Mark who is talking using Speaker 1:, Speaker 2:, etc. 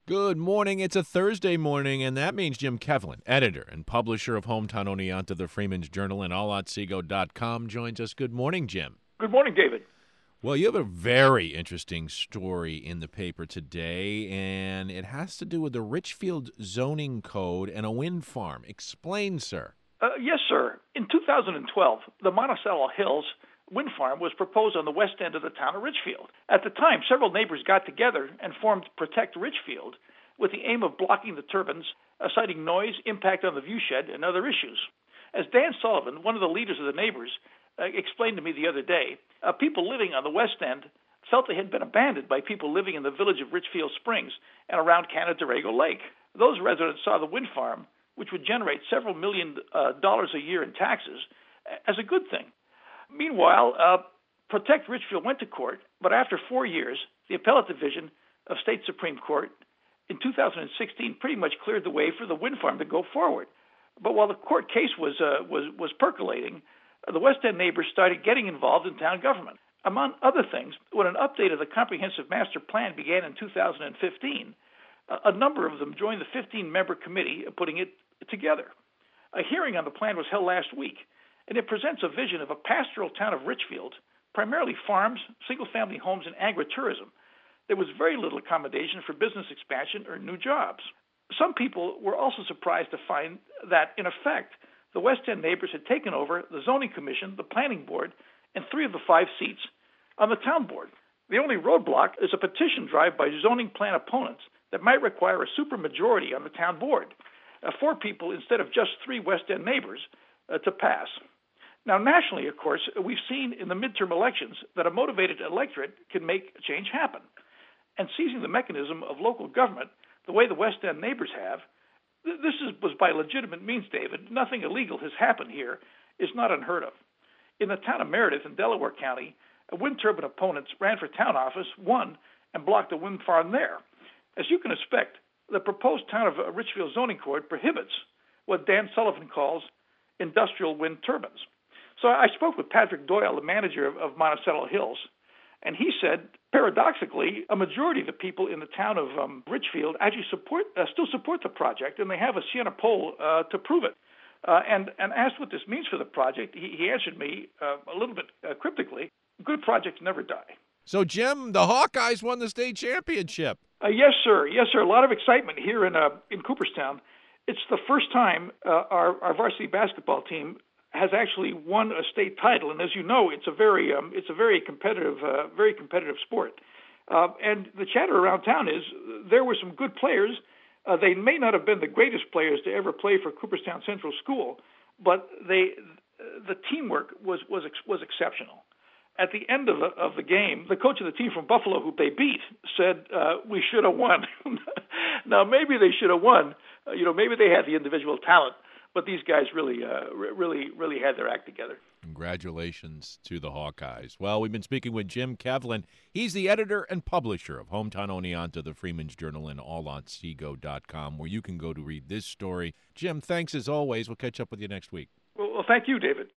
Speaker 1: Good morning. It's a Thursday morning, and that means Jim Kevlin, editor and publisher of Hometown Oneonta, the Freeman's Journal, and allotsego.com, joins us. Good morning, Jim.
Speaker 2: Good morning, David.
Speaker 1: Well, you have a very interesting story in the paper today, and it has to do with the Richfield zoning code and a wind farm. Explain, sir.
Speaker 2: Yes, sir. In 2012, the Monticello Hills wind farm was proposed on the west end of the town of Richfield. At the time, several neighbors got together and formed Protect Richfield with the aim of blocking the turbines, citing noise, impact on the viewshed, and other issues. As Dan Sullivan, one of the leaders of the neighbors, explained to me the other day, people living on the west end felt they had been abandoned by people living in the village of Richfield Springs and around Canandaigua Lake. Those residents saw the wind farm, which would generate several million dollars a year in taxes, as a good thing. Meanwhile, Protect Richfield went to court, but after 4 years, the appellate division of State Supreme Court in 2016 pretty much cleared the way for the wind farm to go forward. But while the court case was percolating, the West End neighbors started getting involved in town government. Among other things, when an update of the Comprehensive Master Plan began in 2015, a number of them joined the 15-member committee putting it together. A hearing on the plan was held last week, and it presents a vision of a pastoral town of Richfield, primarily farms, single-family homes, and agritourism. There was very little accommodation for business expansion or new jobs. Some people were also surprised to find that, in effect, the West End neighbors had taken over the zoning commission, the planning board, and 3 of the 5 seats on the town board. The only roadblock is a petition drive by zoning plan opponents that might require a supermajority on the town board, 4 people instead of just 3 West End neighbors, to pass. Now, nationally, of course, we've seen in the midterm elections that a motivated electorate can make change happen. And seizing the mechanism of local government, the way the West End neighbors have, was by legitimate means, David. Nothing illegal has happened here, is not unheard of. In the town of Meredith in Delaware County, wind turbine opponents ran for town office, won, and blocked a wind farm there. As you can expect, the proposed town of Richfield zoning code prohibits what Dan Sullivan calls industrial wind turbines. So I spoke with Patrick Doyle, the manager of Monticello Hills, and he said, paradoxically, a majority of the people in the town of Richfield actually still support the project, and they have a Siena poll to prove it. And asked what this means for the project, he answered me a little bit cryptically, good projects never die.
Speaker 1: So, Jim, the Hawkeyes won the state championship.
Speaker 2: Yes, sir. Yes, sir. A lot of excitement here in Cooperstown. It's the first time our varsity basketball team has actually won a state title, and as you know, it's a very competitive sport. And the chatter around town is there were some good players. They may not have been the greatest players to ever play for Cooperstown Central School, but the teamwork was exceptional. At the end of the game, the coach of the team from Buffalo, who they beat, said, "We should have won." Now, maybe they should have won. Maybe they had the individual talent. But these guys really had their act together.
Speaker 1: Congratulations to the Hawkeyes. Well, we've been speaking with Jim Kevlin. He's the editor and publisher of Hometown Oneonta, the Freeman's Journal, and allotsego.com, where you can go to read this story. Jim, thanks as always. We'll catch up with you next week.
Speaker 2: Well, thank you, David.